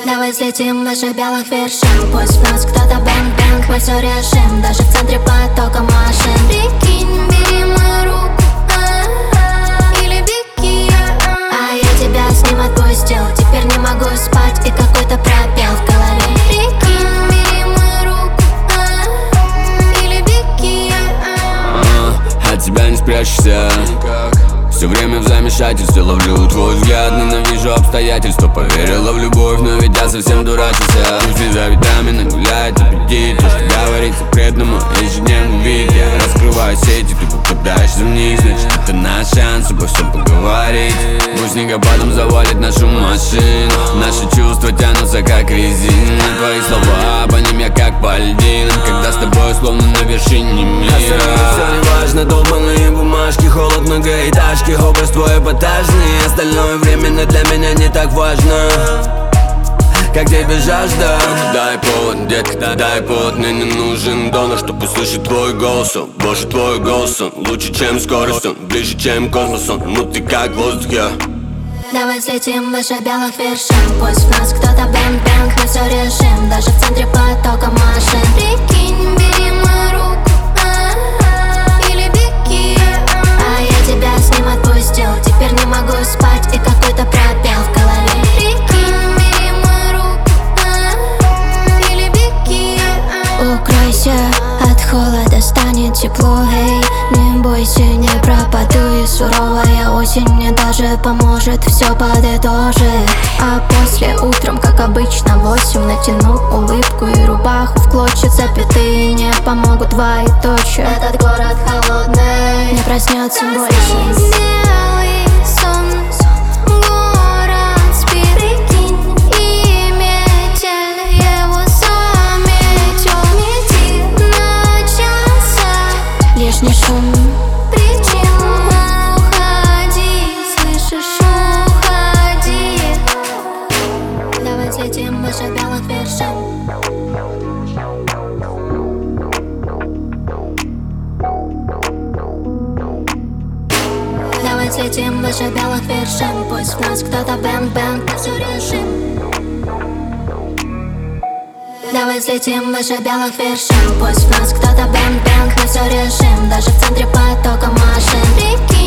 Давай взлетим выше белых вершин. Пусть в нас кто-то бэнг-бэнг, мы все решим. Даже в центре потока машин. Прикинь, бери мою руку, или беги. А я тебя с ним отпустил. Теперь не могу спать, и какой-то пропел в голове. Прикинь, бери мою руку, или беги. От тебя не спрячешься. Все время в замешательстве ловлю твой взгляд. Ненавижу обстоятельства, поверила в любовь, но ведь я совсем дурачился. Пусть не за витамины гуляет аппетит. То, что говорит секретному ежедневный вид. Я раскрываю сети, ты попадаешься вниз. Значит, это наш шанс обо всем поговорить. Пусть снегопадом завалит нашу машину. Наши чувства тянутся как резина. Твои слова, по ним я как по льдинам. Когда с тобой словно на вершине мира. Все не важно, долбаные бумажки, холод многоэтажки. Образ твой эпатажный, остальное временно для меня не так важно. Как тебе жажда? Дай повод, детка, дай повод. Мне не нужен донор, чтобы услышать твой голос. Боже, твой голос, он лучше, чем скорость. Он ближе, чем космос, он внутри как воздух, я. Давай взлетим выше белых вершин. Пусть в нас кто-то бэнг-бэнг, мы все решим. Даже в центре потока машин. Прикинь, бери мою руку, или беги. А я тебя с ним отпустил. Теперь не могу спать, и какой-то пропел в голове. Прикинь, бери мою руку, или беги. Укройся, от холода станет тепло, эй. Не бойся, не пропаду, и суровая осень мне даже поможет все подытожить. А после утром, как обычно, 8 натяну улыбку и рубаху в клочья. Запятые не помогут двоеточие. Этот город холодный не проснется больше. Белый сон, город спит. Прикинь, и метель его заметил. Мети начался. Лишний шум причин. Уходи, слышишь, уходи. Давай взлетим выше белых вершин. Давай взлетим выше белых вершин. Пусть в нас кто-то бэнг-бэнг, мы все решим. Давай взлетим выше белых вершин. Пусть в нас кто-то бэнг-бэнг, мы все решим. Даже в центре потока машин. Прикинь,